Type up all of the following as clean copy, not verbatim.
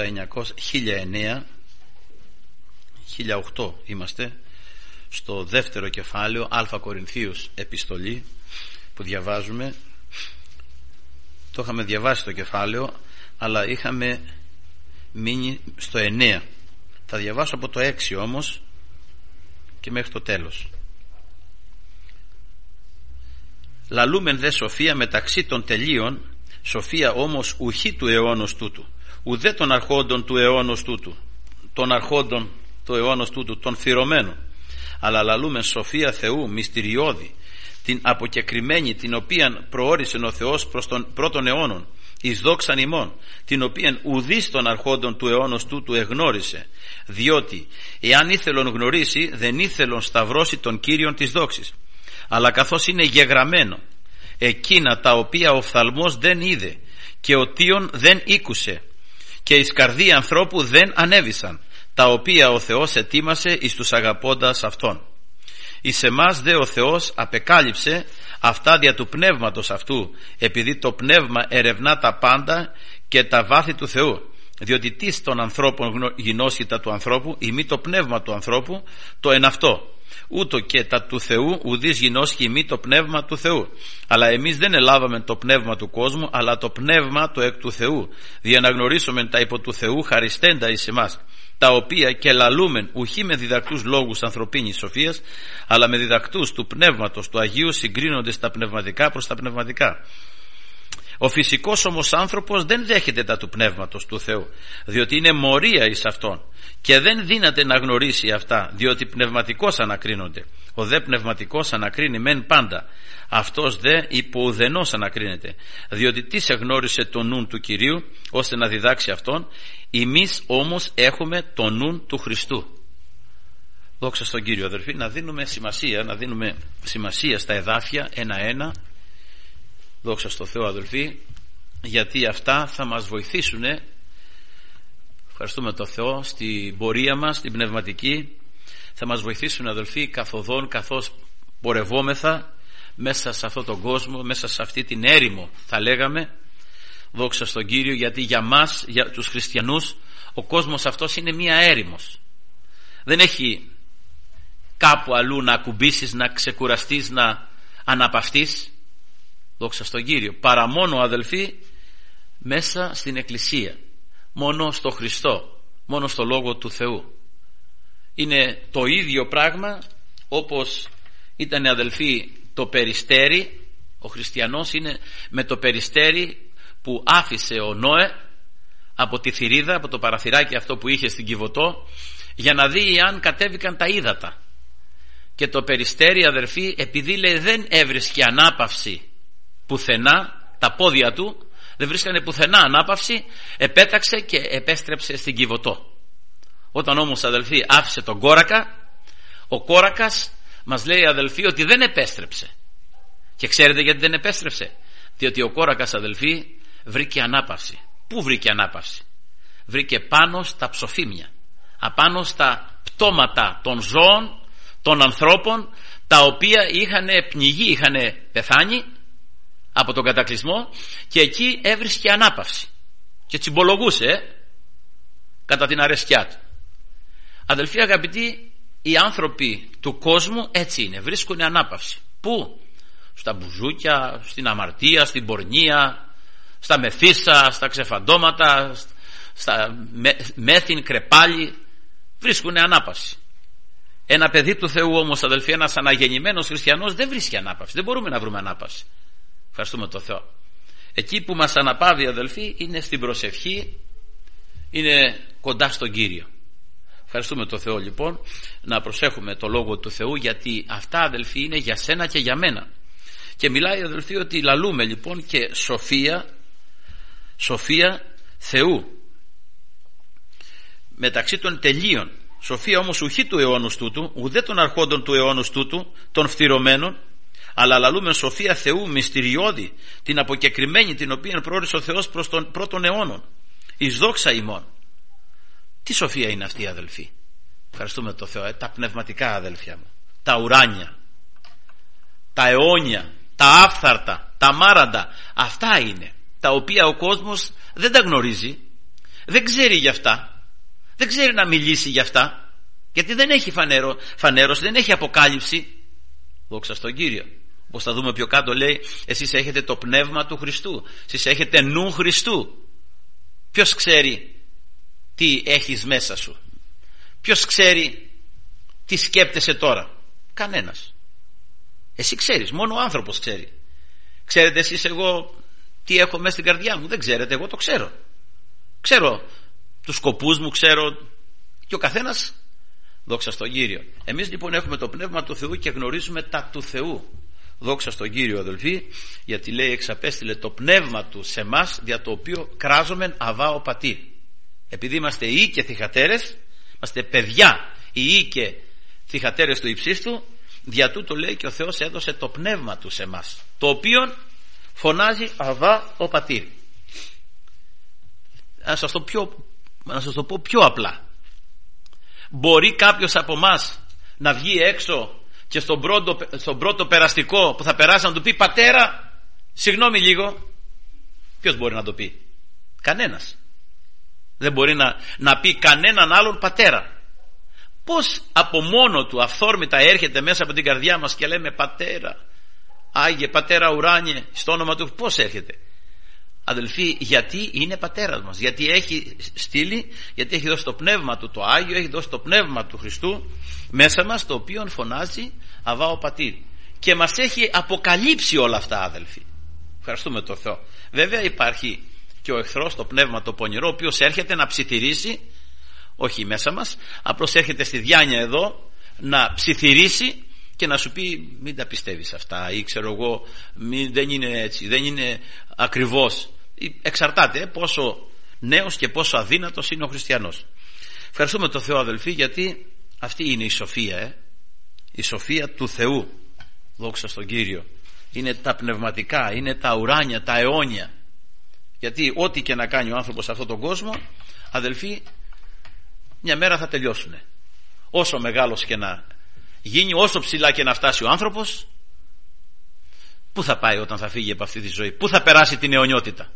1008 είμαστε στο δεύτερο κεφάλαιο, Α Κορινθίους επιστολή που διαβάζουμε. Το είχαμε διαβάσει το κεφάλαιο, αλλά είχαμε μείνει στο 9. Θα διαβάσω από το 6 όμως και μέχρι το τέλος. Λαλούμεν δε σοφία μεταξύ των τελείων, σοφία όμως ουχή του αιώνος τούτου, ουδέ των αρχόντων του αιώνος τούτου, των αρχόντων του αιώνος τούτου, των φυρωμένων, αλλά λαλούμεν σοφία Θεού μυστηριώδη, την αποκεκριμένη, την οποίαν προόρισε ο Θεός προς τον πρώτον αιώνων, εις δόξαν ημών, την οποίαν ουδείς των αρχόντων του αιώνος τούτου εγνώρισε, διότι εάν ήθελον γνωρίσει, δεν ήθελον σταυρώσει τον Κύριον της δόξης, αλλά καθώς είναι γεγραμμένο, εκείνα τα οποία ο φθαλμός δεν είδε και ο θείον δεν ήκουσε και εις καρδία ανθρώπου δεν ανέβησαν, τα οποία ο Θεός ετοίμασε εις τους αγαπώντας Αυτόν. Εις εμάς δε ο Θεός απεκάλυψε αυτά δια του πνεύματος αυτού, επειδή το πνεύμα ερευνά τα πάντα και τα βάθη του Θεού. Διότι τι των ανθρώπων γινώσχει τα του ανθρώπου, ή μη το πνεύμα του ανθρώπου, το εν αυτό. Ούτω και τα του Θεού ουδείς γινώσχει μη το πνεύμα του Θεού. Αλλά εμείς δεν ελάβαμε το πνεύμα του κόσμου, αλλά το πνεύμα το εκ του Θεού, δια να γνωρίσομεν τα υπό του Θεού χαριστέντα εις εμάς, τα οποία και λαλούμεν ουχή με διδακτούς λόγους ανθρωπίνης σοφίας, αλλά με διδακτούς του πνεύματος του Αγίου, συγκρίνονται στα πνευματικά προς τα πνευματικά. Ο φυσικός όμως άνθρωπος δεν δέχεται τα του πνεύματος του Θεού, διότι είναι μορία εις αυτόν και δεν δύναται να γνωρίσει αυτά, διότι πνευματικός ανακρίνονται. Ο δε πνευματικός ανακρίνει μεν πάντα, αυτός δε υπό ουδενός ανακρίνεται, διότι τι σε γνώρισε το νουν του Κυρίου ώστε να διδάξει αυτόν, εμείς όμως έχουμε το νουν του Χριστού. Δόξα στον Κύριο, αδερφοί, να δίνουμε σημασία στα εδάφια ένα-ένα. Δόξα στο Θεό, αδελφοί, γιατί αυτά θα μας βοηθήσουν, ευχαριστούμε τον Θεό, στην πορεία μας, στην πνευματική. Θα μας βοηθήσουν, αδελφοί, καθοδόν, καθώς πορευόμεθα μέσα σε αυτόν τον κόσμο, μέσα σε αυτή την έρημο, θα λέγαμε. Δόξα στον Κύριο, γιατί για μας, για τους χριστιανούς, ο κόσμος αυτός είναι μία έρημος. Δεν έχει κάπου αλλού να ακουμπήσεις, να ξεκουραστείς, να αναπαυτείς. Δόξα στον Κύριο, παρά μόνο, αδελφοί, μέσα στην Εκκλησία, μόνο στο Χριστό, μόνο στο Λόγο του Θεού. Είναι το ίδιο πράγμα όπως ήταν, αδελφοί, το περιστέρι. Ο χριστιανός είναι με το περιστέρι που άφησε ο Νόε από τη θηρίδα, από το παραθυράκι αυτό που είχε στην Κιβωτό, για να δει αν κατέβηκαν τα ύδατα. Και το περιστέρι, αδελφοί, επειδή λέει δεν έβρισκε ανάπαυση πουθενά, τα πόδια του δεν βρίσκανε πουθενά ανάπαυση, επέταξε και επέστρεψε στην Κιβωτό. Όταν όμως, αδελφοί, άφησε τον κόρακα, ο κόρακας μας λέει, αδελφοί, ότι δεν επέστρεψε. Και ξέρετε γιατί δεν επέστρεψε? Διότι ο κόρακας, αδελφοί, βρήκε ανάπαυση. Πού βρήκε ανάπαυση? Βρήκε πάνω στα ψοφίμια, απάνω στα πτώματα των ζώων, των ανθρώπων, τα οποία είχαν πνιγεί, είχαν πεθάνει από τον κατακλυσμό, και εκεί έβρισκε ανάπαυση και τσιμπολογούσε κατά την αρέσκειά του. Αδελφοί αγαπητοί, οι άνθρωποι του κόσμου έτσι είναι, βρίσκουν ανάπαυση. Πού? Στα μπουζούκια, στην αμαρτία, στην πορνεία, στα μεθύσα, στα ξεφαντώματα, στα μέθιν, κρεπάλι, βρίσκουν ανάπαυση. Ένα παιδί του Θεού όμως, αδελφοί, ένας αναγεννημένος χριστιανός δεν βρίσκει ανάπαυση. Δεν μπορούμε να βρούμε ανάπαυση. Ευχαριστούμε τον Θεό. Εκεί που μας αναπαύει, αδελφοί, είναι στην προσευχή, είναι κοντά στον Κύριο. Ευχαριστούμε τον Θεό, λοιπόν, να προσέχουμε το Λόγο του Θεού, γιατί αυτά, αδελφοί, είναι για σένα και για μένα. Και μιλάει, αδελφοί, ότι λαλούμε, λοιπόν, και σοφία Θεού μεταξύ των τελείων. Σοφία όμως ουχή του αιώνος τούτου, ουδέ των αρχόντων του αιώνος τούτου, των φθυρωμένων, αλλά λαλούμε σοφία Θεού μυστηριώδη, την αποκεκριμένη, την οποία προόρισε ο Θεός προς τον πρώτον αιώνων, εις δόξα ημών. Τι σοφία είναι αυτή, αδελφοί? Ευχαριστούμε τον Θεό. Τα πνευματικά, αδελφιά μου, τα ουράνια, τα αιώνια, τα άφθαρτα, τα μάραντα, αυτά είναι τα οποία ο κόσμος δεν τα γνωρίζει, δεν ξέρει γι' αυτά, δεν ξέρει να μιλήσει γι' αυτά, γιατί δεν έχει φανέρωση, δεν έχει αποκάλυψη. Δόξα στον Κύριο. Όπως θα δούμε πιο κάτω, λέει, εσείς έχετε το πνεύμα του Χριστού, εσείς έχετε νου Χριστού. Ποιος ξέρει τι έχεις μέσα σου? Ποιος ξέρει τι σκέπτεσαι τώρα? Κανένας. Εσύ ξέρεις, μόνο ο άνθρωπος ξέρει. Ξέρετε εσείς εγώ τι έχω μέσα στην καρδιά μου? Δεν ξέρετε, εγώ το ξέρω. Ξέρω τους σκοπούς μου, ξέρω, και ο καθένας. Δόξα στον Κύριο. Εμείς λοιπόν έχουμε το πνεύμα του Θεού και γνωρίζουμε τα του Θεού. Δόξα στον Κύριο, αδελφοί, γιατί λέει εξαπέστειλε το πνεύμα του σε εμάς, δια το οποίο κράζομεν αβά ο πατήρ. Επειδή είμαστε ιοί και θυγατέρες, είμαστε παιδιά ιοί και θυγατέρες του υψίστου, δια τούτο λέει και ο Θεός έδωσε το πνεύμα του σε εμάς, το οποίο φωνάζει αβά ο πατήρ. Να σας το πω πιο απλά. Μπορεί κάποιος από εμάς να βγει έξω και στον πρώτο περαστικό που θα περάσει να του πει πατέρα, συγγνώμη λίγο? Ποιος μπορεί να το πει? Κανένας. Δεν μπορεί να πει κανέναν άλλον πατέρα. Πώς από μόνο του αυθόρμητα έρχεται μέσα από την καρδιά μας και λέμε πατέρα, Άγιε, πατέρα ουράνιε, στο όνομα του? Πώς έρχεται? Αδελφοί, γιατί είναι πατέρας μας, γιατί έχει στείλει, γιατί έχει δώσει το πνεύμα του το Άγιο, έχει δώσει το πνεύμα του Χριστού μέσα μας, το οποίο φωνάζει αβά ο πατήρ, και μας έχει αποκαλύψει όλα αυτά, αδελφοί. Ευχαριστούμε τον Θεό. Βέβαια υπάρχει και ο εχθρός, το πνεύμα το πονηρό, ο οποίος έρχεται να ψιθυρίσει, όχι μέσα μας, απλώς έρχεται στη διάνοια εδώ να ψιθυρίσει και να σου πει μην τα πιστεύεις αυτά, ή ξέρω εγώ, δεν είναι έτσι, δεν είναι ακριβώς. Εξαρτάται πόσο νέος και πόσο αδύνατος είναι ο χριστιανός. Ευχαριστούμε τον Θεό, αδελφοί, γιατί αυτή είναι η σοφία, η σοφία του Θεού. Δόξα στον Κύριο. Είναι τα πνευματικά, είναι τα ουράνια, τα αιώνια. Γιατί ό,τι και να κάνει ο άνθρωπος σε αυτόν τον κόσμο, αδελφοί, μια μέρα θα τελειώσουνε. Όσο μεγάλος και να γίνει, όσο ψηλά και να φτάσει ο άνθρωπος, πού θα πάει όταν θα φύγει από αυτή τη ζωή? Πού θα περάσει την αιωνιότητα?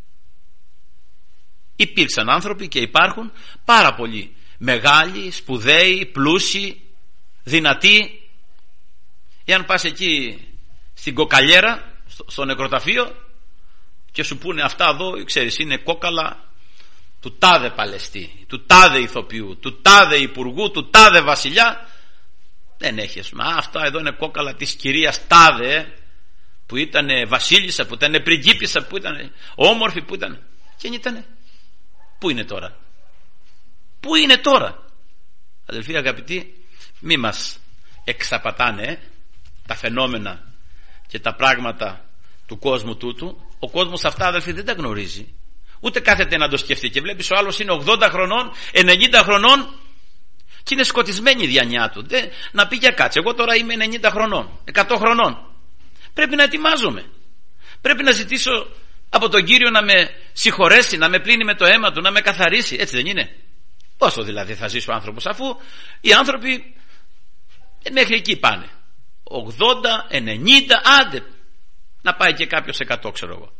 Υπήρξαν άνθρωποι και υπάρχουν πάρα πολλοί μεγάλοι, σπουδαίοι, πλούσιοι, δυνατοί. Εάν πας εκεί στην κοκαλιέρα, στο νεκροταφείο, και σου πούνε αυτά εδώ, ξέρεις, είναι κόκαλα του τάδε παλαιστή, του τάδε ηθοποιού, του τάδε υπουργού, του τάδε βασιλιά, δεν έχεις. Μα αυτά εδώ είναι κόκαλα της κυρίας τάδε, που ήταν βασίλισσα, που ήταν πριγκίπισσα, που ήταν όμορφη, που ήταν. Και ήτανε. Πού είναι τώρα? Πού είναι τώρα? Αδελφοί αγαπητοί, μη μας εξαπατάνε τα φαινόμενα και τα πράγματα του κόσμου τούτου. Ο κόσμος αυτά, αδελφοί, δεν τα γνωρίζει, ούτε κάθεται να το σκεφτεί. Και βλέπεις ο άλλος είναι 80 χρονών, 90 χρονών και είναι σκοτισμένη η διάνοιά του. Να πει για κάτσε, εγώ τώρα είμαι 90 χρονών, 100 χρονών, πρέπει να ετοιμάζομαι, πρέπει να ζητήσω από τον Κύριο να με συγχωρέσει, να με πλύνει με το αίμα του, να με καθαρίσει. Έτσι δεν είναι? Πόσο δηλαδή θα ζήσει ο άνθρωπος, αφού οι άνθρωποι μέχρι εκεί πάνε? 80, 90, άντε να πάει και κάποιος 100, ξέρω εγώ,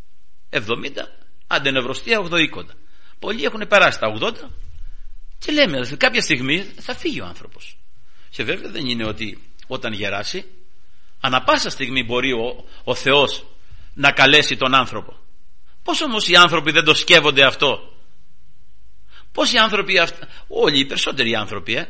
70, άντε νευρωστία 80. Πολλοί έχουν περάσει τα 80 και λέμε ότι κάποια στιγμή θα φύγει ο άνθρωπος. Και βέβαια δεν είναι ότι όταν γεράσει, ανα πάσα στιγμή μπορεί ο Θεός να καλέσει τον άνθρωπο. Πώς όμως οι άνθρωποι δεν το σκέφτονται αυτό? Πώς οι άνθρωποι, όλοι οι περισσότεροι άνθρωποι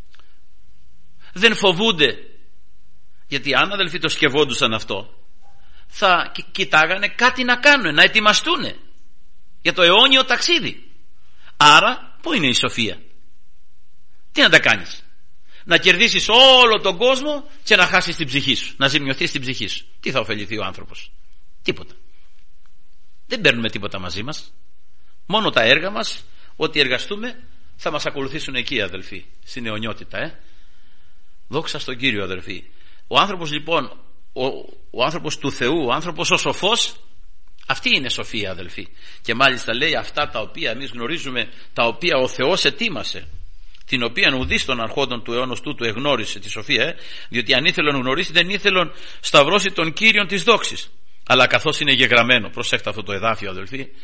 δεν φοβούνται? Γιατί αν, αδελφοί, το σκεφτόντουσαν αυτό, θα κοιτάγανε κάτι να κάνουν, να ετοιμαστούν για το αιώνιο ταξίδι. Άρα πού είναι η σοφία? Τι να τα κάνεις? Να κερδίσεις όλο τον κόσμο και να χάσεις την ψυχή σου, να ζημιωθείς την ψυχή σου. Τι θα ωφεληθεί ο άνθρωπος? Τίποτα. Δεν παίρνουμε τίποτα μαζί μας. Μόνο τα έργα μας, ό,τι εργαστούμε, θα μας ακολουθήσουν εκεί, αδελφοί, στην αιωνιότητα. Δόξα στον Κύριο, αδελφοί. Ο άνθρωπος λοιπόν, ο άνθρωπος του Θεού, ο άνθρωπος ο σοφός, αυτή είναι σοφία, αδελφοί. Και μάλιστα λέει αυτά τα οποία εμείς γνωρίζουμε, τα οποία ο Θεός ετοίμασε, την οποία ουδής των αρχόντων του αιώνος τούτου εγνώρισε τη σοφία, διότι αν ήθελον γνωρίσει, δεν ήθελον σταυρώσει τον Κύριον της δόξης. Αλλά καθώς είναι γεγραμμένο, προσέχτε αυτό το εδάφιο, αδελφοί,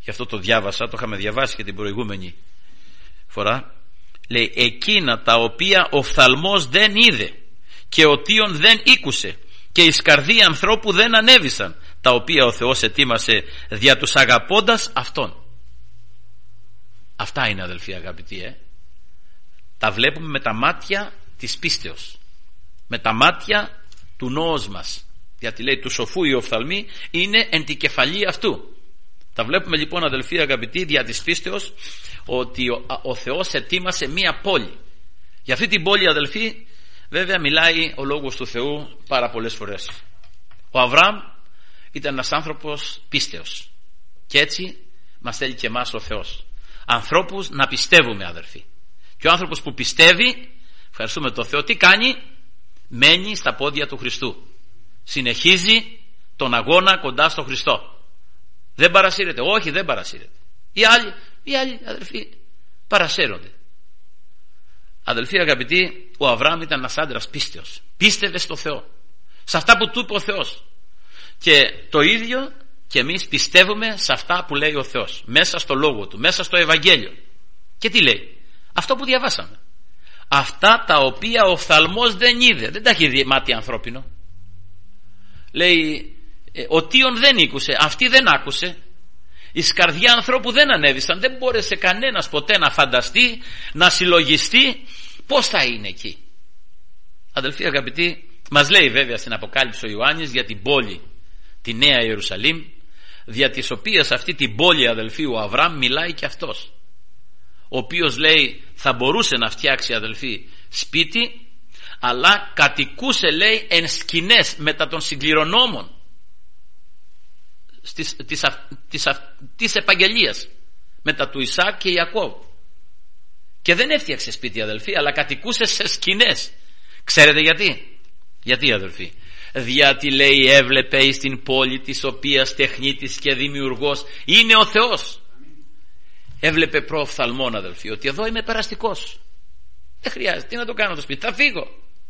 γι' αυτό το διάβασα, το είχαμε διαβάσει και την προηγούμενη φορά. Λέει, εκείνα τα οποία ο φθαλμός δεν είδε και ο τίον δεν ήκουσε και εις καρδία ανθρώπου δεν ανέβησαν, τα οποία ο Θεός ετοίμασε δια τους αγαπώντας Αυτόν. Αυτά είναι, αδελφοί αγαπητοί, τα βλέπουμε με τα μάτια της πίστεως, με τα μάτια του νόος μας, γιατί λέει του σοφού οι οφθαλμοί είναι εν τη κεφαλή αυτού. Τα βλέπουμε λοιπόν, αδελφοί αγαπητοί, δια της πίστεως, ότι ο Θεός ετοίμασε μία πόλη. Για αυτή την πόλη, αδελφοί, βέβαια μιλάει ο Λόγος του Θεού πάρα πολλές φορές. Ο Αβραάμ ήταν ένας άνθρωπος πίστεως, και έτσι μας θέλει και εμάς ο Θεός, ανθρώπους να πιστεύουμε, αδελφοί. Και ο άνθρωπος που πιστεύει, ευχαριστούμε τον Θεό, τι κάνει? Μένει στα πόδια του Χριστού, συνεχίζει τον αγώνα κοντά στο Χριστό. Δεν παρασύρεται, όχι, δεν παρασύρεται. Οι άλλοι αδελφοί παρασέρονται. Αδελφοί αγαπητοί, ο Αβραάμ ήταν ένας άντρας πίστεως, πίστευε στο Θεό, σε αυτά που του είπε ο Θεός, και το ίδιο και εμείς πιστεύουμε σε αυτά που λέει ο Θεός, μέσα στο Λόγο Του, μέσα στο Ευαγγέλιο. Και τι λέει? Αυτό που διαβάσαμε, αυτά τα οποία ο οφθαλμός δεν είδε, δεν τα έχει δει μάτι ανθρώπινο. Λέει, ο τίον δεν ήκουσε, αυτή δεν άκουσε, εις καρδιά ανθρώπου δεν ανέβησαν, δεν μπόρεσε κανένας ποτέ να φανταστεί, να συλλογιστεί πώς θα είναι εκεί. Αδελφοί αγαπητοί, μας λέει βέβαια στην Αποκάλυψη ο Ιωάννης για την πόλη, τη Νέα Ιερουσαλήμ, δια της οποίας αυτή την πόλη, αδελφοί, ο Αβραάμ μιλάει και αυτός, ο οποίος λέει θα μπορούσε να φτιάξει, αδελφοί, σπίτι, αλλά κατοικούσε, λέει, εν σκηνές μετά των συγκληρονόμων της επαγγελίας, μετά του Ισαάκ και Ιακώβ, και δεν έφτιαξε σπίτι, αδελφοί, αλλά κατοικούσε σε σκηνές. Ξέρετε γιατί, αδελφοί? Διότι, λέει, έβλεπε στην πόλη της οποίας τεχνίτης και δημιουργός είναι ο Θεός. Έβλεπε προοφθαλμόν, αδελφοί, ότι εδώ είμαι περαστικός, δεν χρειάζεται, τι να το κάνω το σπίτι, θα φύγω.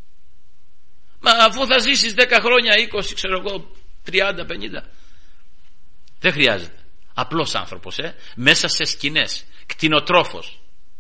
Μα αφού θα ζήσεις 10 χρόνια, 20, ξέρω εγώ, 30, 50, δεν χρειάζεται. Απλός άνθρωπος, μέσα σε σκηνές, κτηνοτρόφος.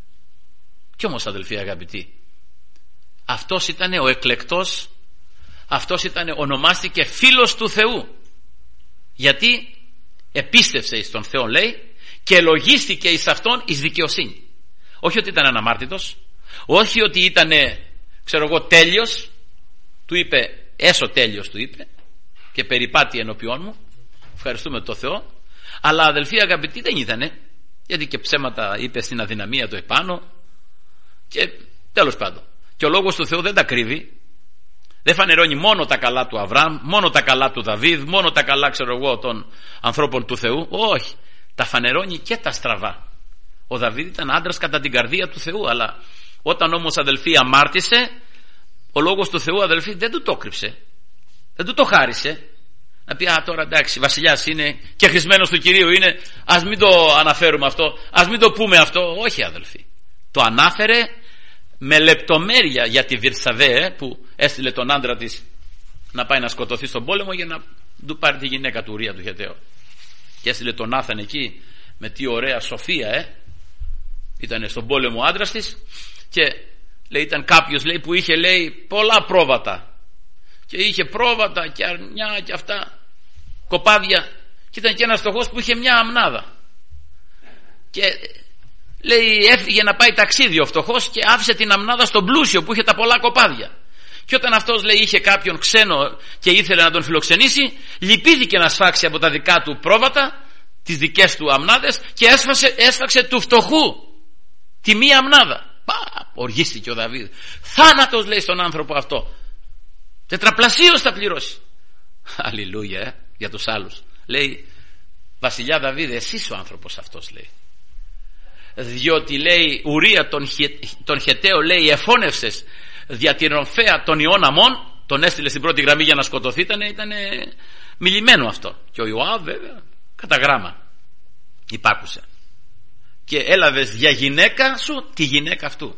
Κι όμως, αδελφοί αγαπητοί, αυτός ήταν ο εκλεκτός, αυτός ονομάστηκε φίλος του Θεού, γιατί επίστευσε εις τον Θεό, λέει, και λογίστηκε εις αυτόν εις δικαιοσύνη. Όχι ότι ήταν αναμάρτητος, όχι ότι ήταν, ξέρω εγώ, τέλειος, του είπε, έσω τέλειος του είπε, και περιπάτη ενώπιόν μου, ευχαριστούμε τον Θεό. Αλλά, αδελφοί αγαπητοί, δεν ήτανε, γιατί και ψέματα είπε στην αδυναμία του επάνω, και τέλος πάντων. Και ο Λόγος του Θεού δεν τα κρύβει, δεν φανερώνει μόνο τα καλά του Αβραάμ, μόνο τα καλά του Δαβίδ, μόνο τα καλά, ξέρω εγώ, των ανθρώπων του Θεού. Όχι, τα φανερώνει και τα στραβά. Ο Δαβίδ ήταν άντρας κατά την καρδία του Θεού, αλλά όταν όμως, αδελφοί, αμάρτησε, ο Λόγος του Θεού, αδελφοί, δεν του το κρύψε, δεν του το χάρισε. Να πει, τώρα εντάξει, βασιλιάς είναι και χρησμένος του Κυρίου είναι, ας μην το αναφέρουμε αυτό, ας μην το πούμε αυτό. Όχι, αδελφοί, το ανάφερε με λεπτομέρεια για τη Βυρσαβέ, που έστειλε τον άντρα της να πάει να σκοτωθεί στον πόλεμο για να του πάρει τη γυναίκα του Ουρία του Χεταίου. Και έστειλε τον Νάθαν εκεί με τι ωραία σοφία, ήταν στον πόλεμο ο άντρας της, και λέει, ήταν κάποιος, λέει, που είχε, λέει, πολλά πρόβατα, και είχε πρόβατα και αρνιά και αυτά, κοπάδια, και ήταν και ένας φτωχός που είχε μια αμνάδα, και λέει έφυγε να πάει ταξίδι ο φτωχός και άφησε την αμνάδα στον πλούσιο που είχε τα πολλά κοπάδια. Και όταν αυτός, λέει, είχε κάποιον ξένο και ήθελε να τον φιλοξενήσει, λυπήθηκε να σφάξει από τα δικά του πρόβατα τις δικές του αμνάδες και έσφαξε του φτωχού τη μία αμνάδα. Οργίστηκε ο Δαβίδ. Θάνατος, λέει, στον άνθρωπο αυτό. Τετραπλασίως θα πληρώσει. Αλληλούια, για τους άλλους. Λέει, βασιλιά Δαβίδ, εσύ είσαι ο άνθρωπος αυτός, λέει. Διότι, λέει, Ουρία τον Χεταίο, λέει, εφώνευσες δια την ρομφαία των Ιών Αμών, τον έστειλε στην πρώτη γραμμή για να σκοτωθεί, ήταν μιλημένο αυτό. Και ο Ιωάβ, βέβαια, κατά γράμμα υπάκουσε. Και έλαβες για γυναίκα σου τη γυναίκα αυτού.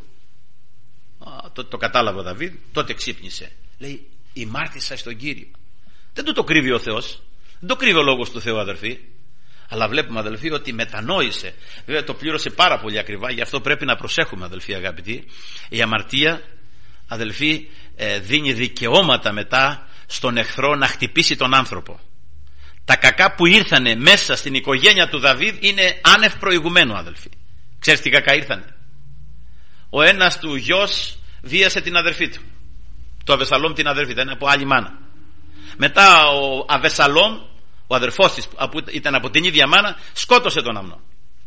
Το κατάλαβε ο Δαβίδ, τότε ξύπνησε. Λέει, ημάρτησα στον Κύριο. Δεν το κρύβει ο Θεός, δεν το κρύβει ο Λόγος του Θεού, αδερφοί. Αλλά βλέπουμε, αδελφοί, ότι μετανόησε. Βέβαια το πλήρωσε πάρα πολύ ακριβά. Γι' αυτό πρέπει να προσέχουμε, αδελφοί αγαπητοί. Η αμαρτία, αδελφοί, δίνει δικαιώματα μετά στον εχθρό να χτυπήσει τον άνθρωπο. Τα κακά που ήρθανε μέσα στην οικογένεια του Δαβίδ είναι άνευ προηγουμένου, αδελφοί. Ξέρεις τι κακά ήρθανε? Ο ένας του γιος βίασε την αδερφή του. Το Αβεσαλόμ την αδερφή, ήταν από άλλη μάνα. Μετά ο Αβεσαλόμ, ο αδερφός της που ήταν από την ίδια μάνα, σκότωσε τον Αμνόν,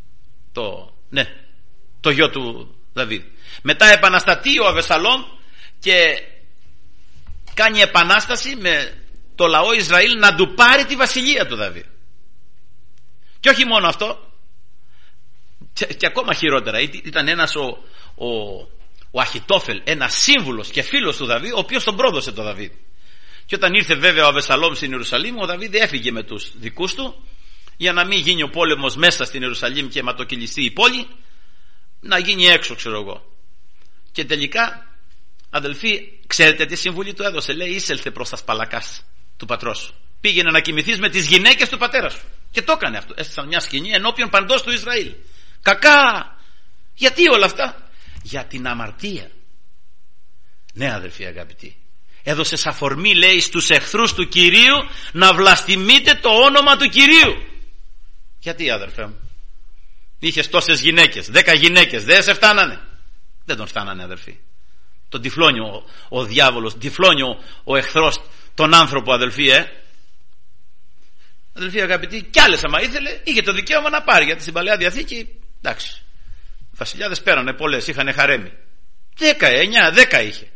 το γιο του Δαβίδ. Μετά επαναστατεί ο Αβεσαλόμ και κάνει επανάσταση με το λαό Ισραήλ να του πάρει τη βασιλεία του Δαβίδ. Και όχι μόνο αυτό, και ακόμα χειρότερα, ήταν ένας ο Αχιτόφελ, ένας σύμβουλος και φίλος του Δαβίδ, ο οποίος τον πρόδωσε το Δαβίδ. Και όταν ήρθε βέβαια ο Αβεσαλόμ στην Ιερουσαλήμ, ο Δαβίδ έφυγε με τους δικούς του για να μην γίνει ο πόλεμος μέσα στην Ιερουσαλήμ και αιματοκυλιστεί η πόλη, να γίνει έξω, ξέρω εγώ. Και τελικά, αδελφοί, ξέρετε τι συμβουλή του έδωσε? Λέει, εισέλθε προς τα σπαλακάς του πατρός σου. Πήγαινε να κοιμηθείς με τις γυναίκες του πατέρα σου. Και το έκανε αυτό. Έστεισαν μια σκηνή ενώπιον παντός του Ισραήλ. Κακά. Γιατί όλα αυτά? Για την αμαρτία. Ναι, αδελφοί αγαπητοί. Έδωσε αφορμή, λέει, στους εχθρούς του Κυρίου να βλαστημείτε το όνομα του Κυρίου. Γιατί, αδερφέ μου? Είχες τόσες γυναίκες, 10 γυναίκες, δεν σε φτάνανε? Δεν τον φτάνανε, αδερφοί. Τον τυφλώνει ο διάβολος, τυφλώνει ο εχθρός τον άνθρωπο, αδελφοί. Αδελφοί αγαπητοί, κι άλλες άμα ήθελε, είχε το δικαίωμα να πάρει. Γιατί στην Παλαιά Διαθήκη, εντάξει, οι βασιλιάδες πέρανε πολλές, είχαν χαρέμι. 10 είχε.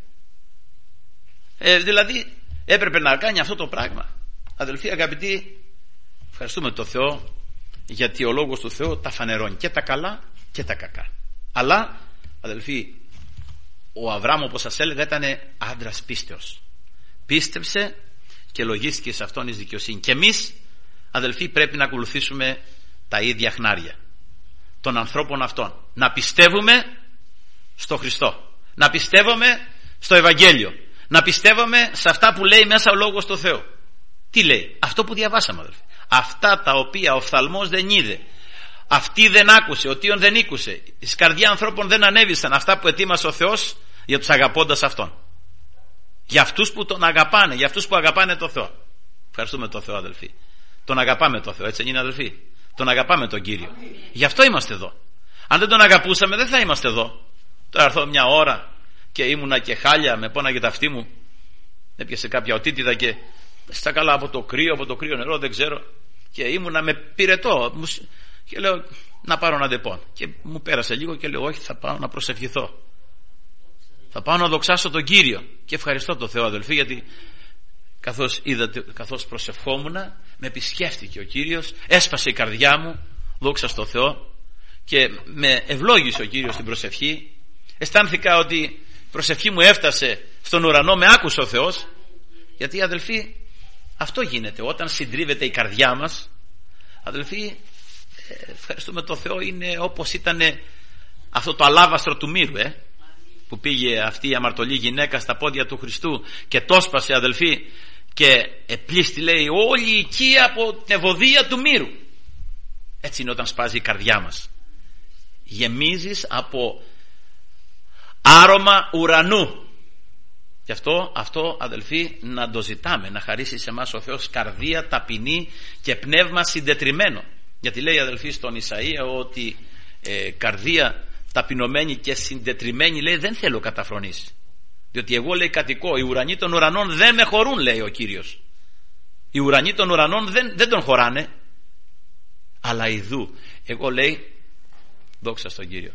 Δηλαδή έπρεπε να κάνει αυτό το πράγμα. Αδελφοί αγαπητοί, ευχαριστούμε τον Θεό, γιατί ο λόγος του Θεού τα φανερώνει και τα καλά και τα κακά. Αλλά, αδελφοί, ο Αβραάμ, όπως σας έλεγα, ήταν άντρας πίστεως. Πίστεψε και λογίστηκε σε αυτόν εις δικαιοσύνη. Και εμείς, αδελφοί, πρέπει να ακολουθήσουμε τα ίδια χνάρια των ανθρώπων αυτών. Να πιστεύουμε στο Χριστό, να πιστεύουμε στο Ευαγγέλιο, να πιστεύουμε σε αυτά που λέει μέσα ο λόγος του Θεού. Τι λέει? Αυτό που διαβάσαμε, αδελφοί. Αυτά τα οποία ο οφθαλμός δεν είδε, αυτή δεν άκουσε, ο Τίον δεν ήκουσε, η καρδιά ανθρώπων δεν ανέβησαν, αυτά που ετοίμασε ο Θεός για τους αγαπώντας Αυτόν. Για αυτούς που τον αγαπάνε, για αυτούς που αγαπάνε τον Θεό. Ευχαριστούμε τον Θεό, αδελφοί. Τον αγαπάμε τον Θεό, έτσι είναι, αδελφοί? Τον αγαπάμε τον Κύριο. Γι' αυτό είμαστε εδώ. Αν δεν τον αγαπούσαμε, δεν θα είμαστε εδώ. Τώρα έρθω μια ώρα και ήμουνα και χάλια, με πόναγε τα αυτή μου. Έπιασε κάποια οτίτιδα και στα καλά από το κρύο νερό, δεν ξέρω. Και ήμουνα με πυρετό. Και λέω να πάρω ένα ντεπών. Και μου πέρασε λίγο και λέω όχι, θα πάω να προσευχηθώ. Θα πάω να δοξάσω τον Κύριο. Και ευχαριστώ τον Θεό, αδελφοί, γιατί καθώς προσευχόμουνα, με επισκέφτηκε ο Κύριος, έσπασε η καρδιά μου, δόξα στο Θεό, και με ευλόγησε ο Κύριος στην προσευχή. Αισθάνθηκα ότι η προσευχή μου έφτασε στον ουρανό, με άκουσε ο Θεός. Γιατί, αδελφοί, αυτό γίνεται όταν συντρίβεται η καρδιά μας. Αδελφοί, ευχαριστούμε τον Θεό, είναι όπως ήταν αυτό το αλάβαστρο του μύρου, που πήγε αυτή η αμαρτωλή γυναίκα στα πόδια του Χριστού και το σπάσε, αδελφοί, και επλήστη, λέει, όλη η οικία από την ευωδία του μύρου. Έτσι είναι όταν σπάζει η καρδιά μας. Γεμίζεις από άρωμα ουρανού. Γι' αυτό, αδελφοί, να το ζητάμε, να χαρίσει σε εμάς ο Θεός καρδία ταπεινή και πνεύμα συντετριμμένο. Γιατί λέει, αδελφοί, στον Ισαΐα ότι καρδία ταπεινωμένη και συντετριμμένη, λέει, δεν θέλω καταφρονήσει. Διότι εγώ, λέει, κατοικώ, οι ουρανοί των ουρανών δεν με χωρούν, λέει ο Κύριος. Οι ουρανοί των ουρανών δεν τον χωράνε. Αλλά ιδού, εγώ, λέει, δόξα στον Κύριο,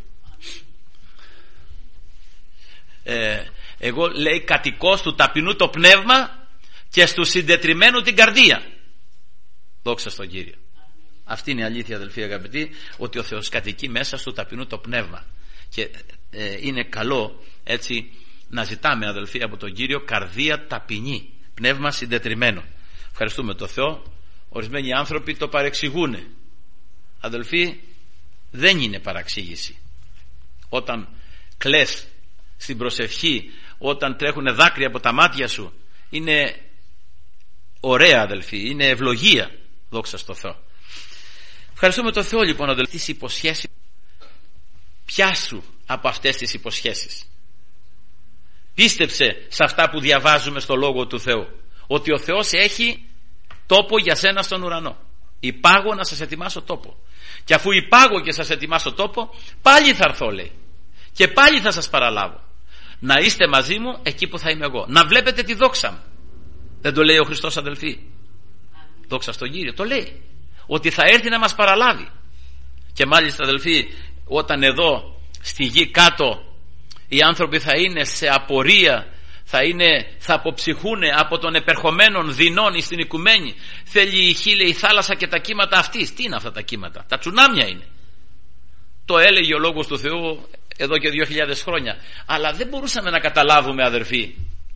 εγώ, λέει, κατοικώ στου ταπεινού το πνεύμα και στου συντετριμμένου την καρδία. Δόξα στον Κύριο. Αυτή είναι η αλήθεια, αδελφοί αγαπητοί, ότι ο Θεός κατοικεί μέσα στο ταπεινού το πνεύμα. Και είναι καλό έτσι να ζητάμε, αδελφοί, από τον Κύριο καρδία ταπεινή, πνεύμα συντετριμμένο. Ευχαριστούμε τον Θεό. Ορισμένοι άνθρωποι το παρεξηγούν. Αδελφοί, δεν είναι παραξήγηση. Όταν κλαις στην προσευχή, όταν τρέχουν δάκρυα από τα μάτια σου, είναι ωραία, αδελφοί, είναι ευλογία. Δόξα στο Θεό. Ευχαριστούμε τον Θεό λοιπόν, αδελφοί, τις υποσχέσεις. Πιάσου από αυτές τις υποσχέσεις. Πίστεψε σε αυτά που διαβάζουμε στο Λόγο του Θεού, ότι ο Θεός έχει τόπο για σένα στον ουρανό. Υπάγω να σας ετοιμάσω τόπο. Και αφού υπάγω και σας ετοιμάσω τόπο, πάλι θα έρθω, λέει, και πάλι θα σας παραλάβω, να είστε μαζί μου εκεί που θα είμαι εγώ, να βλέπετε τη δόξα μου. Δεν το λέει ο Χριστός, αδελφοί? Δόξα στον Κύριο, το λέει, ότι θα έρθει να μας παραλάβει. Και μάλιστα, αδελφοί, όταν στη γη κάτω οι άνθρωποι θα είναι σε απορία, θα αποψυχούν από τον επερχομένων δεινών στην οικουμένη. Θέλει η χή, λέει, η θάλασσα και τα κύματα αυτής. Τι είναι αυτά τα κύματα? Τα τσουνάμια είναι. Το έλεγε ο Λόγος του Θεού εδώ και 2.000 χρόνια. Αλλά δεν μπορούσαμε να καταλάβουμε, αδερφοί,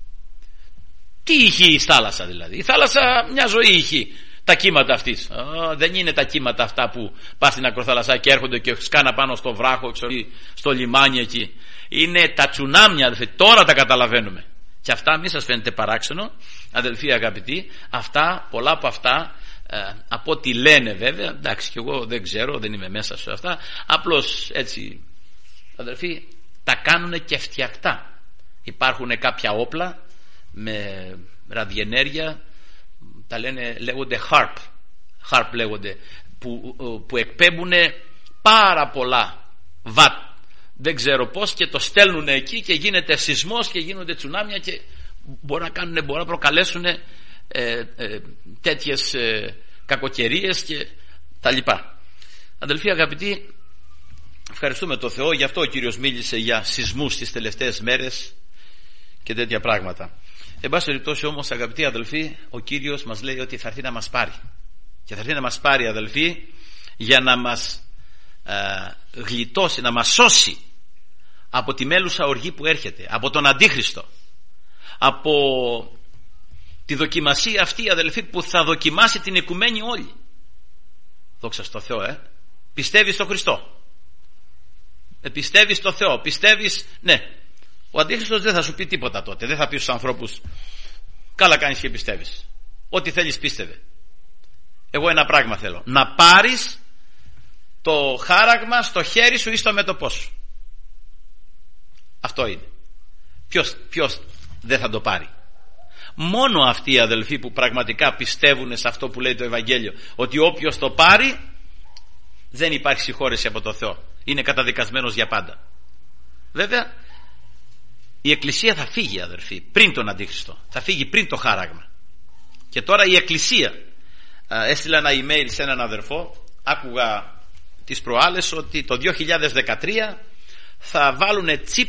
τι είχε η θάλασσα δηλαδή. Η θάλασσα μια ζωή είχε. Τα κύματα αυτής. Δεν είναι τα κύματα αυτά που πας στην ακροθάλασσα και έρχονται και σκάνα πάνω στο βράχο, στο λιμάνι εκεί. Είναι τα τσουνάμια, αδελφοί. Τώρα τα καταλαβαίνουμε. Και αυτά μη σας φαίνεται παράξενο, αδελφοί αγαπητοί. Αυτά, πολλά από αυτά, από ό,τι λένε βέβαια, εντάξει, και εγώ δεν ξέρω, δεν είμαι μέσα σε αυτά, απλώς έτσι, αδελφοί, τα κάνουν και φτιαχτά. Υπάρχουν κάποια όπλα με ραδιενέργεια, τα λέγονται harp λέγονται, που εκπέμπουν πάρα πολλά βατ, δεν ξέρω πώς, και το στέλνουν εκεί και γίνεται σεισμός και γίνονται τσουνάμια και μπορεί να προκαλέσουν τέτοιες κακοκαιρίες και τα λοιπά. Αδελφοί αγαπητοί, ευχαριστούμε τον Θεό, γι' αυτό ο Κύριος μίλησε για σεισμούς τις τελευταίες μέρες και τέτοια πράγματα. Εν πάση περιπτώσει όμως, αγαπητοί αδελφοί, ο Κύριος μας λέει ότι θα έρθει να μας πάρει. Και θα έρθει να μας πάρει, αδελφοί, για να μας γλιτώσει, να μας σώσει από τη μέλουσα οργή που έρχεται, από τον Αντίχριστο, από τη δοκιμασία αυτή, αδελφοί, που θα δοκιμάσει την οικουμένη όλη. Δόξα στο Θεό, Πιστεύεις στο Χριστό, πιστεύεις στο Θεό, πιστεύεις, ναι. Ο Αντίχριστος δεν θα σου πει τίποτα τότε. Δεν θα πει στους ανθρώπους, καλά κάνεις και πιστεύεις. Ό,τι θέλεις πίστευε. Εγώ ένα πράγμα θέλω, να πάρεις το χάραγμα στο χέρι σου ή στο μέτωπό σου. Αυτό είναι. Ποιος δεν θα το πάρει? Μόνο αυτοί οι αδελφοί που πραγματικά πιστεύουν σε αυτό που λέει το Ευαγγέλιο, ότι όποιος το πάρει δεν υπάρχει συγχώρεση από το Θεό, είναι καταδικασμένος για πάντα. Βέβαια η Εκκλησία θα φύγει, αδελφοί, πριν τον Αντίχριστο, θα φύγει πριν το χάραγμα. Και τώρα η Εκκλησία, έστειλα ένα email σε έναν αδερφό, άκουγα τις προάλλες ότι το 2013 θα βάλουν τσιπ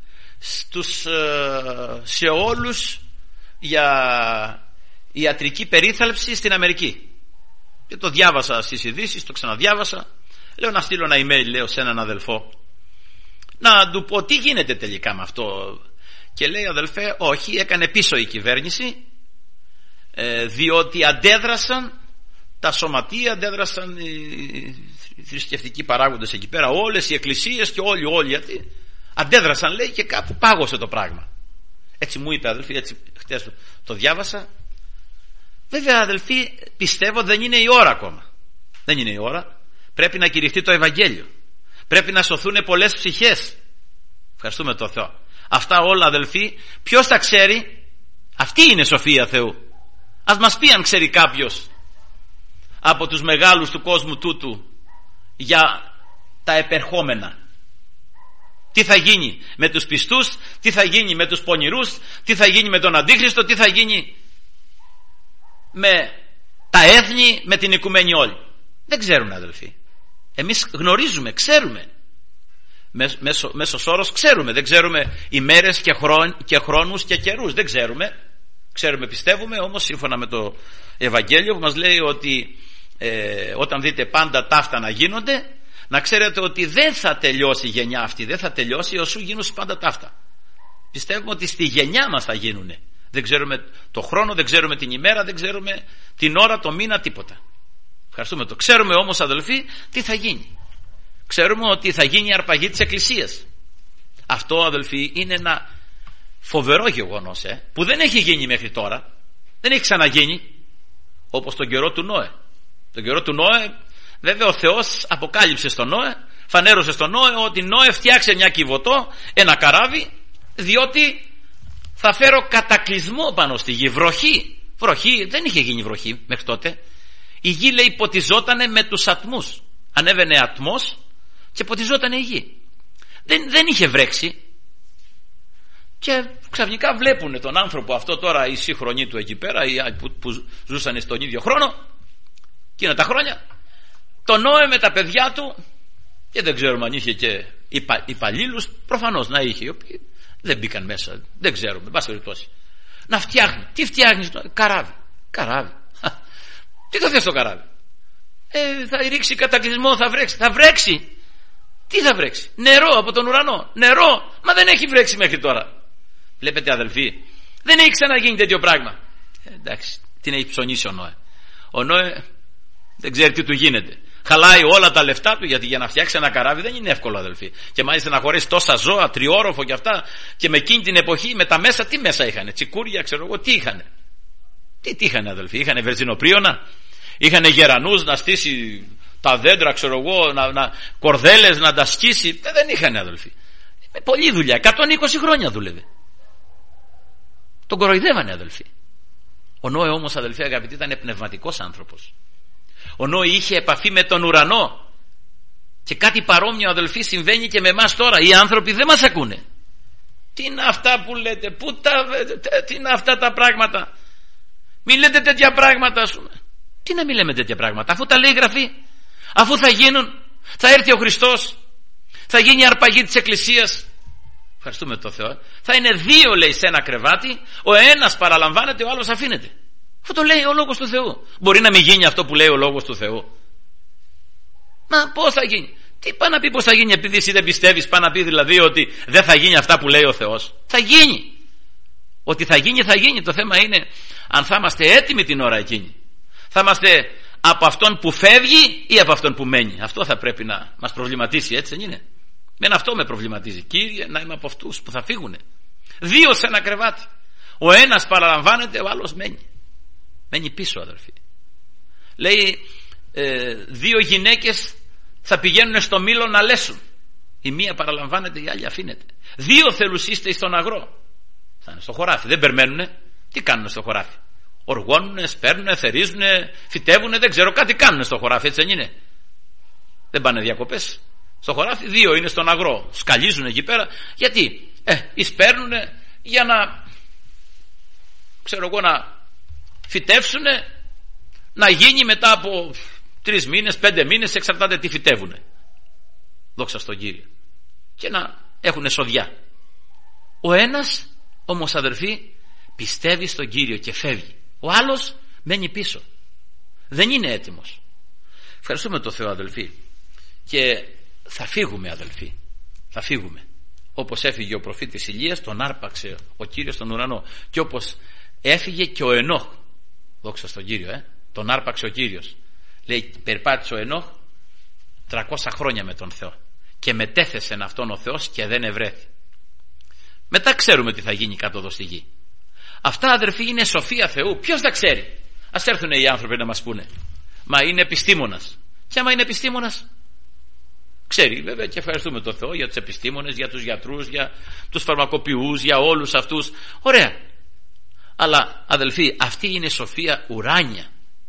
σε όλους για ιατρική περίθαλψη στην Αμερική. Και το διάβασα στις ειδήσεις, το ξαναδιάβασα. Λέω να στείλω ένα email, λέω, σε έναν αδελφό, να του πω τι γίνεται τελικά με αυτό. Και λέει, αδελφέ, όχι, έκανε πίσω η κυβέρνηση, διότι αντέδρασαν τα σωματεία, αντέδρασαν οι θρησκευτικοί παράγοντες εκεί πέρα, όλες οι εκκλησίες και όλοι γιατί αντέδρασαν, λέει, και κάπου πάγωσε το πράγμα. Έτσι μου είπε, αδελφοί, έτσι χτες το διάβασα. Βέβαια, αδελφοί, πιστεύω δεν είναι η ώρα ακόμα. Δεν είναι η ώρα. Πρέπει να κηρυχθεί το Ευαγγέλιο. Πρέπει να σωθούν πολλές ψυχές. Ευχαριστούμε τον Θεό. Αυτά όλα, αδελφοί, ποιος τα ξέρει? Αυτή είναι σοφία Θεού. Ας μας πει αν ξέρει κάποιος από τους μεγάλους του κόσμου τούτου για τα επερχόμενα. Τι θα γίνει με τους πιστούς, τι θα γίνει με τους πονηρούς, τι θα γίνει με τον Αντίχριστο, τι θα γίνει με τα έθνη, με την οικουμένη όλη. Δεν ξέρουν, αδελφοί. Εμείς γνωρίζουμε, ξέρουμε. Μέσος όρος ξέρουμε. Δεν ξέρουμε ημέρες και χρόνους και καιρούς. Δεν ξέρουμε. Ξέρουμε, πιστεύουμε, όμως σύμφωνα με το Ευαγγέλιο που μας λέει ότι όταν δείτε πάντα ταύτα να γίνονται, να ξέρετε ότι δεν θα τελειώσει η γενιά αυτή, δεν θα τελειώσει ώσου γίνουν πάντα ταύτα. Πιστεύουμε ότι στη γενιά μας θα γίνουνε. Δεν ξέρουμε το χρόνο, δεν ξέρουμε την ημέρα, δεν ξέρουμε την ώρα, το μήνα, τίποτα. Ευχαριστούμε το. Ξέρουμε όμως, αδελφοί, τι θα γίνει. Ξέρουμε ότι θα γίνει η αρπαγή της Εκκλησίας. Αυτό, αδελφοί, είναι ένα φοβερό γεγονός που δεν έχει γίνει μέχρι τώρα. Δεν έχει ξαναγίνει, όπως τον καιρό του Νόε. Τον καιρό του Νόε Βέβαια ο Θεός αποκάλυψε στον Νόε, φανέρωσε στον Νόε ότι Νόε φτιάξε μια κυβωτό, ένα καράβι, διότι θα φέρω κατακλυσμό πάνω στη γη, βροχή, δεν είχε γίνει βροχή μέχρι τότε. Η γη, λέει, ποτιζότανε με τους ατμούς, ανέβαινε ατμός και ποτιζότανε η γη, δεν είχε βρέξει. Και ξαφνικά βλέπουν τον άνθρωπο αυτό τώρα, οι σύγχρονοι του εκεί πέρα, οι που ζούσαν στον ίδιο χρόνο εκείνα τα χρόνια, τον Νόε με τα παιδιά του, και δεν ξέρουμε αν είχε και υπαλλήλους, προφανώς να είχε, οι οποίοι δεν μπήκαν μέσα, δεν ξέρουμε, εν πάση περιπτώσει. Να φτιάχνει. Τι φτιάχνει? Καράβι. Τι θα θες το καράβι? Θα ρίξει κατακλυσμό, θα βρέξει. Τι θα βρέξει? Νερό από τον ουρανό. Νερό, μα δεν έχει βρέξει μέχρι τώρα. Βλέπετε αδελφοί, δεν έχει ξαναγίνει τέτοιο πράγμα. Εντάξει, την έχει ψωνίσει ο Νόε. Ο Νόε δεν ξέρει τι του γίνεται. Χαλάει όλα τα λεφτά του, γιατί για να φτιάξει ένα καράβι δεν είναι εύκολο, αδελφοί. Και μάλιστα να χωρέσει τόσα ζώα, τριόροφο και αυτά. Και με εκείνη την εποχή, με τα μέσα, τι μέσα είχανε? Τσικούρια, ξέρω εγώ, τι είχανε? Τι είχανε, αδελφοί? Είχανε βενζινοπρίωνα? Είχανε γερανούς να στήσει τα δέντρα, ξέρω εγώ, κορδέλες να τα σκίσει? Δεν είχανε, αδελφοί. Με πολλή δουλειά. 120 χρόνια δούλευε. Τον κοροϊδεύανε, αδελφοί. Ο Νόε όμως, αδελφοί αγαπητοί, ήταν πνευματικός άνθρωπος. Ο Νόε είχε επαφή με τον ουρανό. Και κάτι παρόμοιο, αδελφοί, συμβαίνει και με εμάς τώρα. Οι άνθρωποι δεν μας ακούνε. Τι είναι αυτά που λέτε? Τι είναι αυτά τα πράγματα? Μη λέτε τέτοια πράγματα, ας πούμε. Τι να μην λέμε τέτοια πράγματα, αφού τα λέει η Γραφή? Αφού θα γίνουν, θα έρθει ο Χριστός, θα γίνει η αρπαγή της Εκκλησίας. Ευχαριστούμε τον Θεό. Θα είναι δύο, λέει, σε ένα κρεβάτι. Ο ένας παραλαμβάνεται, ο άλλος αφήνεται. Αυτό το λέει ο Λόγος του Θεού. Μπορεί να μην γίνει αυτό που λέει ο Λόγος του Θεού? Μα πώς θα γίνει? Τι πάει να πει πώς θα γίνει, επειδή εσύ δεν πιστεύεις? Πάει να πει δηλαδή ότι δεν θα γίνει αυτά που λέει ο Θεός? Θα γίνει. Ότι θα γίνει, θα γίνει. Το θέμα είναι αν θα είμαστε έτοιμοι την ώρα εκείνη. Θα είμαστε από αυτόν που φεύγει ή από αυτόν που μένει? Αυτό θα πρέπει να μας προβληματίσει, έτσι δεν είναι? Μεν αυτό με προβληματίζει. Κύριε, να είμαι από αυτούς που θα φύγουν. Δύο σε ένα κρεβάτι. Ο ένας παραλαμβάνεται, ο άλλος μένει. Μένει πίσω, αδερφοί. Λέει, δύο γυναίκες θα πηγαίνουν στο μήλο να λέσουν. Η μία παραλαμβάνεται, η άλλη αφήνεται. Δύο θελουσίστε στον αγρό. Θα είναι στο χωράφι. Δεν περμένουνε. Τι κάνουνε στο χωράφι? Οργώνουνε, σπέρνουνε, θερίζουνε, φυτεύουνε, δεν ξέρω, κάτι κάνουνε στο χωράφι, έτσι δεν είναι? Δεν πάνε διακοπές στο χωράφι. Δύο είναι στον αγρό. Σκαλίζουν εκεί πέρα. Γιατί? Εισπέρνουνε για να, ξέρω εγώ, να φυτεύσουνε, να γίνει μετά από 3 μήνες, 5 μήνες, εξαρτάται τι φυτεύουνε. Δόξα στον Κύριο. Και να έχουν σοδιά. Ο ένας όμως, αδερφοί, πιστεύει στον Κύριο και φεύγει. Ο άλλος μένει πίσω. Δεν είναι έτοιμος. Ευχαριστούμε τον Θεό, αδελφοί. Και θα φύγουμε, αδελφοί. Θα φύγουμε. Όπως έφυγε ο προφήτης Ηλίας, τον άρπαξε ο Κύριος στον ουρανό. Και όπως έφυγε και ο Ενόχ. Δόξα στον Κύριο, τον άρπαξε ο Κύριος. Λέει, περπάτησε ο Ενόχ 300 χρόνια με τον Θεό. Και μετέθεσε αυτόν ο Θεός και δεν ευρέθη. Μετά ξέρουμε τι θα γίνει κάτω εδώ στη γη. Αυτά, αδερφοί, είναι σοφία Θεού. Ποιος τα ξέρει? Ας έρθουν οι άνθρωποι να μας πούνε. Μα είναι επιστήμονας. Και άμα είναι επιστήμονας, ξέρει βέβαια, και ευχαριστούμε τον Θεό για τους επιστήμονες, για τους γιατρούς, για τους φαρμακοποιούς, για όλους αυτούς. Ωραία. Αλλά, αδελφοί, αυτή είναι σοφία ουράνια.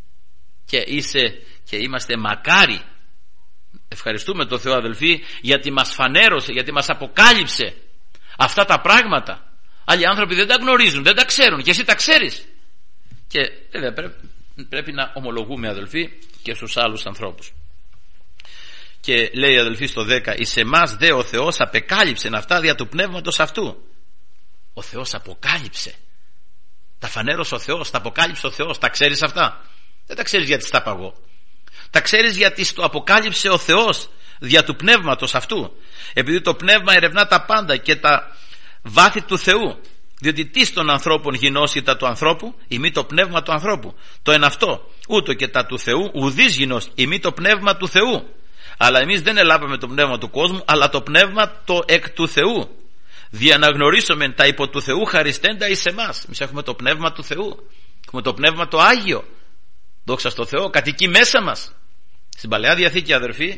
Και είμαστε μακάρι. Ευχαριστούμε τον Θεό, αδελφοί, γιατί μας φανέρωσε, γιατί μας αποκάλυψε αυτά τα πράγματα. Άλλοι άνθρωποι δεν τα γνωρίζουν, δεν τα ξέρουν, και εσύ τα ξέρεις. Και βέβαια πρέπει να ομολογούμε, αδελφοί, και στους άλλους ανθρώπους. Και λέει, αδελφοί, στο 10, εις εμάς δε ο Θεός απεκάλυψε αυτά δια του πνεύματος αυτού. Ο Θεός αποκάλυψε. Τα φανέρωσε ο Θεός, τα αποκάλυψε ο Θεός. Τα ξέρεις αυτά? Δεν τα ξέρεις γιατί στα παγώ. Τα ξέρεις γιατί στο αποκάλυψε ο Θεός δια του πνεύματος αυτού. Επειδή το πνεύμα ερευνά τα πάντα και τα βάθη του Θεού. Διότι τι στον ανθρώπων γινώσει τα του ανθρώπου, ημί το πνεύμα του ανθρώπου. Το εν αυτό, ούτω και τα του Θεού, ουδείς γινώσει, ημί το πνεύμα του Θεού. Αλλά εμείς δεν ελάβαμε το πνεύμα του κόσμου, αλλά το πνεύμα το εκ του Θεού. Διαναγνωρίσουμε τα υπό του Θεού χαριστέντα εις εμάς. Εμείς έχουμε το πνεύμα του Θεού. Έχουμε το πνεύμα το Άγιο. Δόξα στο Θεό, κατοικεί μέσα μας. Στην Παλαιά Διαθήκη, αδερφοί,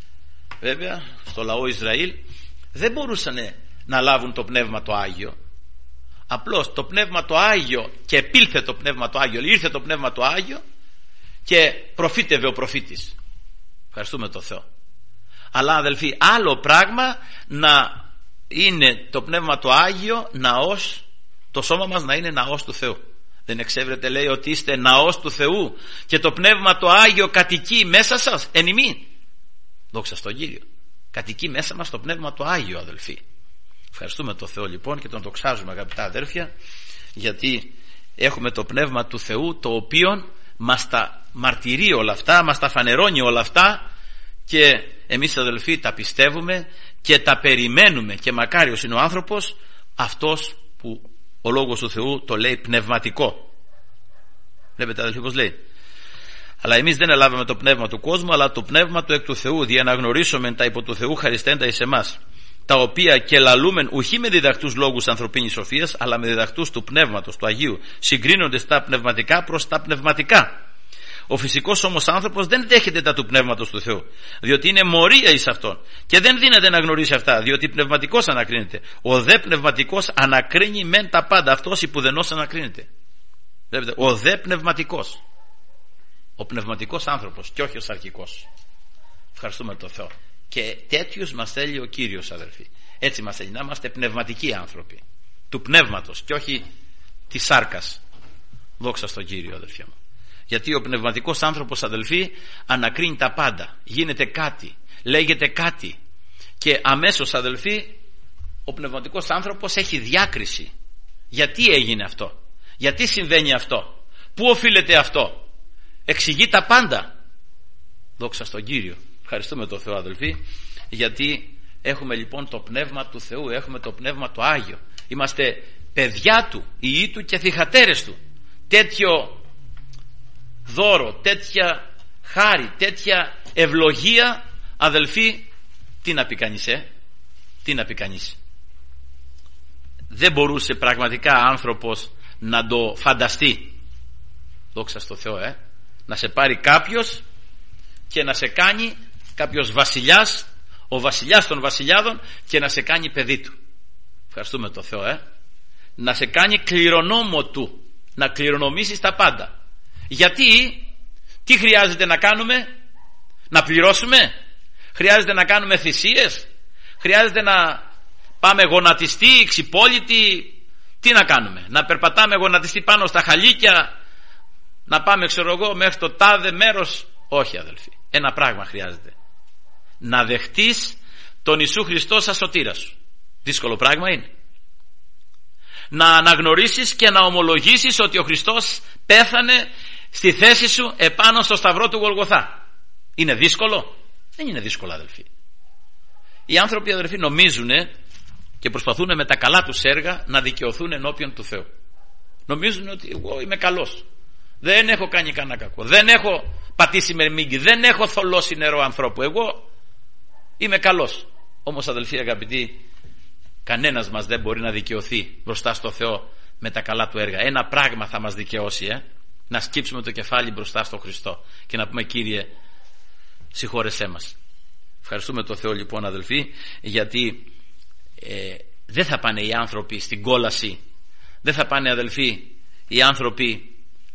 βέβαια στο λαό Ισραήλ δεν μπορούσαν να λάβουν το Πνεύμα το Άγιο. Απλώς το Πνεύμα το Άγιο, και επήλθε το Πνεύμα το Άγιο, ήρθε το Πνεύμα το Άγιο και προφήτευε ο προφήτης. Ευχαριστούμε τον Θεό. Αλλά αδελφοί, άλλο πράγμα να είναι το Πνεύμα το Άγιο ναός, το σώμα μας να είναι ναός του Θεού. Δεν εξέβρετε, λέει, ότι είστε ναός του Θεού και το Πνεύμα το Άγιο κατοικεί μέσα σας εν ημίν? Δόξα στον Κύριο. Κατοικεί μέσα μας το Πνεύμα το Άγιο, αδελφοί. Ευχαριστούμε τον Θεό λοιπόν και τον δοξάζουμε, αγαπητά αδέρφια, γιατί έχουμε το Πνεύμα του Θεού, το οποίο μας τα μαρτυρεί όλα αυτά, μας τα φανερώνει όλα αυτά, και εμείς, αδελφοί, τα πιστεύουμε και τα περιμένουμε, και μακάριος είναι ο άνθρωπος αυτός που ο Λόγος του Θεού το λέει πνευματικό. Βλέπετε, αδελφοί, πως λέει: αλλά εμείς δεν ελάβαμε το πνεύμα του κόσμου, αλλά το πνεύμα του εκ του Θεού, δια να γνωρίσομεν τα υπό του Θεού χαριστέντα εις εμάς, τα οποία και λαλούμεν ουχή με διδακτούς λόγους ανθρωπίνης σοφίας, αλλά με διδακτούς του πνεύματος του Αγίου, συγκρίνονται στα πνευματικά προς τα πνευματικά. Ο φυσικός όμως άνθρωπος δεν δέχεται τα του πνεύματος του Θεού, διότι είναι μορία εις αυτόν, και δεν δύναται να γνωρίσει αυτά, διότι πνευματικός ανακρίνεται. Ο δε πνευματικός ανακρίνει μεν τα πάντα, αυτός υπουδενός ανακρίνεται. Βλέπετε, ο δε πνευματικός, ο πνευματικός άνθρωπος και όχι ο σαρκικός. Ευχαριστούμε τον Θεό. Και τέτοιους μας θέλει ο Κύριος, αδελφοί. Έτσι μας θέλει, να είμαστε πνευματικοί άνθρωποι, του πνεύματος και όχι της σάρκας. Δόξα στον Κύριο, αδελφιά μου. Γιατί ο πνευματικός άνθρωπος, αδελφοί, ανακρίνει τα πάντα. Γίνεται κάτι, λέγεται κάτι, και αμέσως, αδελφοί, ο πνευματικός άνθρωπος έχει διάκριση. Γιατί έγινε αυτό, γιατί συμβαίνει αυτό, πού οφείλεται αυτό, εξηγεί τα πάντα. Δόξα στον Κύριο. Ευχαριστούμε τον Θεό, αδελφοί, γιατί έχουμε λοιπόν το Πνεύμα του Θεού, έχουμε το Πνεύμα το Άγιο, είμαστε παιδιά του, ιοί του και θυγατέρες του. Τέτοιο δώρο, τέτοια χάρη, τέτοια ευλογία, αδελφοί, τι να πει κανείς, τι να πει κανείς. Δεν μπορούσε πραγματικά άνθρωπος να το φανταστεί. Δόξα στο Θεό, να σε πάρει κάποιος και να σε κάνει κάποιος βασιλιάς, ο βασιλιάς των βασιλιάδων, και να σε κάνει παιδί του. Ευχαριστούμε το Θεό, να σε κάνει κληρονόμο του, να κληρονομήσεις τα πάντα. Γιατί, τι χρειάζεται να κάνουμε? Να πληρώσουμε? Χρειάζεται να κάνουμε θυσίες? Χρειάζεται να πάμε γονατιστή, ξυπόλυτοι? Τι να κάνουμε? Να περπατάμε γονατιστή πάνω στα χαλίκια? Να πάμε, ξέρω εγώ, μέχρι το τάδε μέρος? Όχι, αδελφοί. Ένα πράγμα χρειάζεται: να δεχτείς τον Ιησού Χριστό σαν σωτήρα σου. Δύσκολο πράγμα είναι. Να αναγνωρίσεις και να ομολογήσεις ότι ο Χριστός πέθανε στη θέση σου επάνω στο σταυρό του Γολγοθά. Είναι δύσκολο? Δεν είναι δύσκολο, αδελφοί. Οι άνθρωποι, αδελφοί, νομίζουν και προσπαθούν με τα καλά τους έργα να δικαιωθούν ενώπιον του Θεού. Νομίζουν ότι εγώ είμαι καλός, δεν έχω κάνει κανένα κακό, δεν έχω πατήσει με μύγκη, δεν έχω θολώσει νερό ανθρώπου, εγώ είμαι καλός. Όμως, αδελφοί αγαπητοί, κανένας μας δεν μπορεί να δικαιωθεί μπροστά στο Θεό με τα καλά του έργα. Ένα πράγμα θα μας δικαιώσει, να σκύψουμε το κεφάλι μπροστά στο Χριστό και να πούμε: Κύριε, συγχώρεσέ μας. Ευχαριστούμε τον Θεό λοιπόν, αδελφοί, γιατί δεν θα πάνε οι άνθρωποι στην κόλαση, δεν θα πάνε, αδελφοί, οι άνθρωποι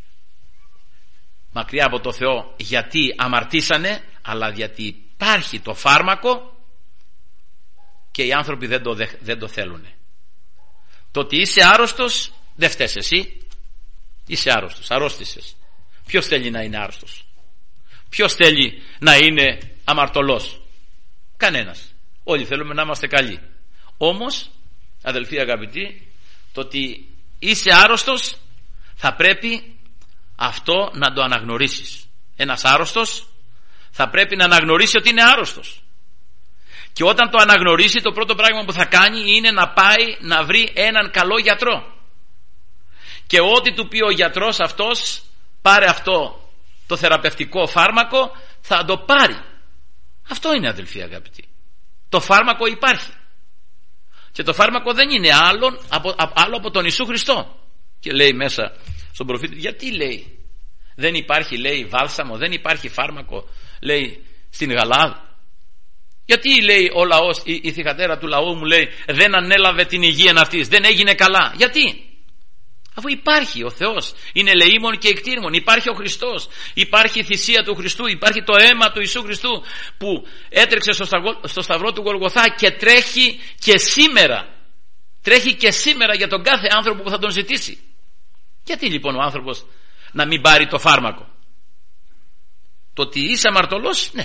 μακριά από το Θεό γιατί αμαρτήσανε, αλλά γιατί υπάρχει το φάρμακο και οι άνθρωποι δεν το θέλουν. Το ότι είσαι άρρωστος δεν φταίς εσύ. Είσαι άρρωστος, αρρώστησες. Ποιος θέλει να είναι άρρωστος? Ποιος θέλει να είναι αμαρτωλός? Κανένας. Όλοι θέλουμε να είμαστε καλοί. Όμως, αδελφοί αγαπητοί, το ότι είσαι άρρωστος θα πρέπει αυτό να το αναγνωρίσεις. Ένας άρρωστος θα πρέπει να αναγνωρίσει ότι είναι άρρωστος. Και όταν το αναγνωρίσει, το πρώτο πράγμα που θα κάνει είναι να πάει να βρει έναν καλό γιατρό. Και ό,τι του πει ο γιατρός αυτός, πάρε αυτό το θεραπευτικό φάρμακο, θα το πάρει. Αυτό είναι, αδελφοί αγαπητοί. Το φάρμακο υπάρχει. Και το φάρμακο δεν είναι άλλο από τον Ιησού Χριστό. Και λέει μέσα στον προφήτη, γιατί λέει δεν υπάρχει, λέει, βάλσαμο, δεν υπάρχει φάρμακο λέει, στην Γαλαάδ? Γιατί, λέει, ο λαός, η θυγατέρα του λαού μου, λέει, δεν ανέλαβε την υγεία αυτής, δεν έγινε καλά? Γιατί? Αφού υπάρχει ο Θεός, είναι ελεήμων και εκτήρημων, υπάρχει ο Χριστός, υπάρχει η θυσία του Χριστού, υπάρχει το αίμα του Ιησού Χριστού που έτρεξε στο σταυρό του Γολγοθά και τρέχει και σήμερα. Τρέχει και σήμερα για τον κάθε άνθρωπο που θα τον ζητήσει. Γιατί λοιπόν ο άνθρωπος να μην πάρει το φάρμακο? Το ότι είσαι αμαρτωλός, ναι.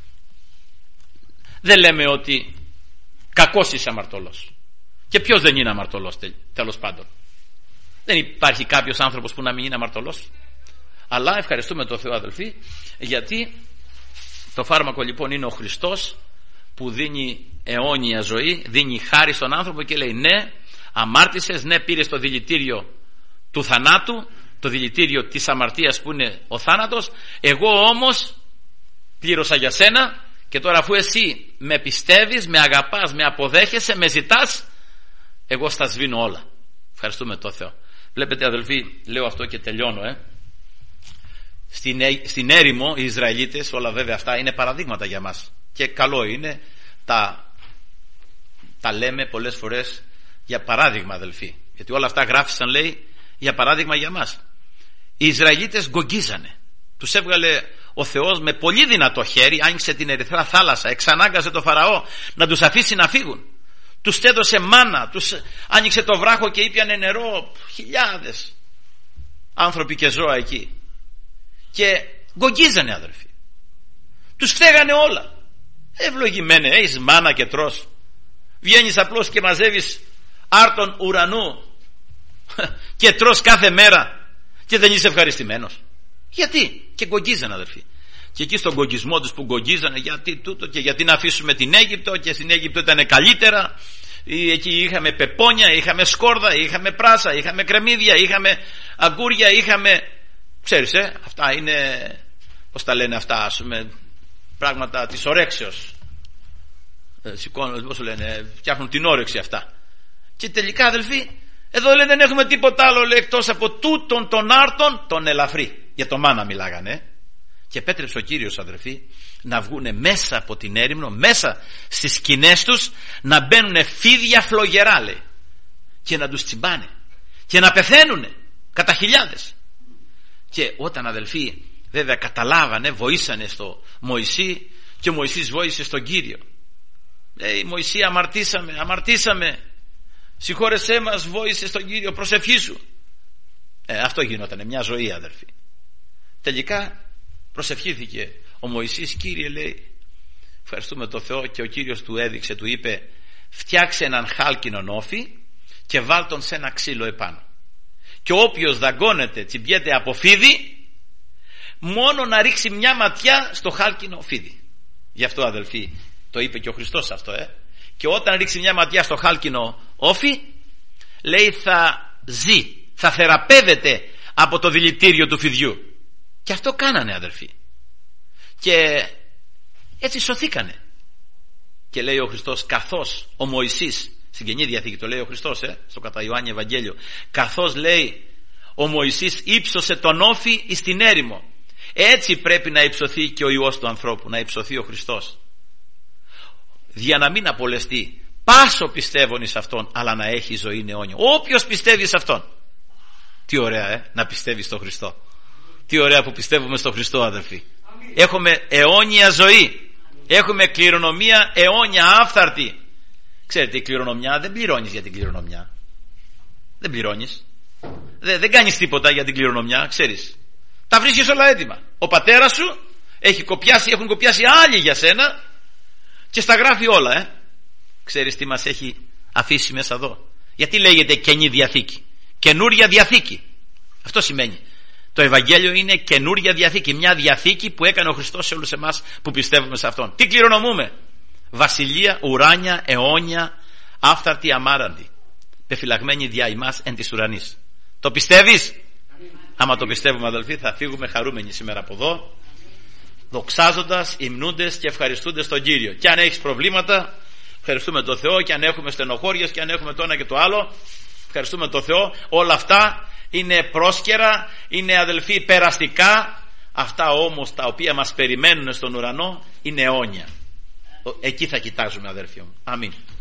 Δεν λέμε ότι κακός είσαι αμαρτωλός. Και ποιος δεν είναι αμαρτωλός τέλος πάντων? Δεν υπάρχει κάποιος άνθρωπος που να μην είναι αμαρτωλός. Αλλά ευχαριστούμε τον Θεό, αδελφοί, γιατί το φάρμακο λοιπόν είναι ο Χριστός, που δίνει αιώνια ζωή, δίνει χάρη στον άνθρωπο και λέει, ναι, αμάρτησες, ναι, πήρες το δηλητήριο του θανάτου, το δηλητήριο της αμαρτίας που είναι ο θάνατος, εγώ όμως πλήρωσα για σένα και τώρα αφού εσύ με πιστεύεις, με αγαπάς, με αποδέχεσαι, με ζητάς, εγώ στα σβήνω όλα. Ευχαριστούμε τον Θεό. Βλέπετε, αδελφοί, λέω αυτό και τελειώνω. Στην έρημο οι Ισραηλίτες, όλα βέβαια αυτά είναι παραδείγματα για μας. Και καλό είναι, τα λέμε πολλές φορές για παράδειγμα, αδελφοί. Γιατί όλα αυτά γράφησαν, λέει, για παράδειγμα για μας. Οι Ισραηλίτες γκογγίζανε. Τους έβγαλε ο Θεός με πολύ δυνατό χέρι, άνοιξε την Ερυθρά θάλασσα, εξανάγκασε το Φαραώ να τους αφήσει να φύγουν. Τους έδωσε μάνα, τους άνοιξε το βράχο και ήπιανε νερό, χιλιάδες άνθρωποι και ζώα εκεί. Και γκογγίζανε, αδελφοί. Τους φταίγανε όλα. Ευλογημένε, έχεις μάνα και τρως. Βγαίνεις απλώς και μαζεύεις άρτον ουρανού και τρως κάθε μέρα και δεν είσαι ευχαριστημένος? Γιατί? Και γκογγίζανε, αδελφοί. Και εκεί στον γκογγισμό τους που γκογγίζανε, γιατί τούτο και γιατί να αφήσουμε την Αίγυπτο, και στην Αίγυπτο ήταν καλύτερα, εκεί είχαμε πεπόνια, είχαμε σκόρδα, είχαμε πράσα, είχαμε κρεμμύδια, είχαμε αγκούρια, είχαμε, ξέρεις, αυτά είναι, πώς τα λένε αυτά, ας πούμε, πράγματα της ορέξεως. Σηκώνουν, πώς λένε, φτιάχνουν την όρεξη αυτά. Και τελικά, αδελφοί, εδώ λέει δεν έχουμε τίποτα άλλο, λέει, εκτός από τούτον τον άρτον τον ελαφρύ. Για το μάνα μιλάγανε. Και επέτρεψε ο Κύριος, αδελφοί, να βγούνε μέσα από την έρημνο, μέσα στις σκηνές τους, να μπαίνουνε φίδια φλογερά, λέει, και να τους τσιμπάνε και να πεθαίνουνε κατά χιλιάδες. Και όταν, αδελφοί, βέβαια καταλάβανε, βοήσανε στο Μωυσή και ο Μωυσής βοήθησε στον Κύριο. Λέει, Μωυσή, αμαρτήσαμε, συγχώρεσέ μας, βοήθησε στον Κύριο, προσευχή σου. Αυτό γινότανε μια ζωή, αδελφοί. Τελικά προσευχήθηκε ο Μωυσής, Κύριε, λέει, ευχαριστούμε τον Θεό, και ο Κύριος του έδειξε, του είπε, φτιάξε έναν χάλκινον όφι και βάλ τον σε ένα ξύλο επάνω, και όποιος δαγκώνεται, τσιμπιέται από φίδι, μόνο να ρίξει μια ματιά στο χάλκινο φίδι. Γι' αυτό, αδελφοί, το είπε και ο Χριστός αυτό, και όταν ρίξει μια ματιά στο χάλκινο όφι, λέει, θα ζει, θα θεραπεύεται από το δηλητήριο του φιδιού. Και αυτό κάνανε, αδελφοί, και έτσι σωθήκανε. Και λέει ο Χριστός, καθώς ο Μωυσής, στην Καινή Διαθήκη το λέει ο Χριστός, στο κατά Ιωάννη Ευαγγέλιο, καθώς, λέει, ο Μωυσής ύψωσε τον όφι εις την έρημο, έτσι πρέπει να υψωθεί και ο Υιός του ανθρώπου, να υψωθεί ο Χριστός, για να μην απολεστεί πάσο πιστεύων εις αυτόν, αλλά να έχει ζωή αιώνια. Όποιος πιστεύει σε αυτόν. Τι ωραία, να πιστεύει στον Χριστό. Τι ωραία που πιστεύουμε στον Χριστό, αδελφοί. Έχουμε αιώνια ζωή, έχουμε κληρονομία αιώνια, άφθαρτη. Ξέρετε, η κληρονομιά δεν πληρώνεις για την κληρονομιά. Δεν πληρώνεις, δεν κάνεις τίποτα για την κληρονομιά, ξέρεις. Τα βρίσκεις όλα έτοιμα. Ο πατέρας σου έχουν κοπιάσει άλλοι για σένα και στα γράφει όλα. Ξέρεις τι μας έχει αφήσει μέσα εδώ? Γιατί λέγεται Καινή Διαθήκη? Καινούρια Διαθήκη. Αυτό σημαίνει. Το Ευαγγέλιο είναι καινούρια Διαθήκη. Μια Διαθήκη που έκανε ο Χριστός σε όλους εμάς που πιστεύουμε σε Αυτόν. Τι κληρονομούμε? Βασιλεία ουράνια, αιώνια, άφθαρτη, αμάραντη, πεφυλαγμένη δια ημάς εν της ουρανής. Το πιστεύεις? Άμα το πιστεύουμε, αδελφοί, θα φύγουμε χαρούμενοι σήμερα από εδώ, δοξάζοντας, υμνούντες και ευχαριστούντες τον Κύριο. Και αν έχεις προβλήματα, ευχαριστούμε τον Θεό. Και αν έχουμε στενοχώριες, και αν έχουμε το ένα και το άλλο, ευχαριστούμε τον Θεό. Όλα αυτά είναι πρόσκαιρα, είναι, αδελφοί, περαστικά. Αυτά όμως τα οποία μας περιμένουν στον ουρανό είναι αιώνια. Εκεί θα κοιτάζουμε, αδέρφια μου. Αμήν.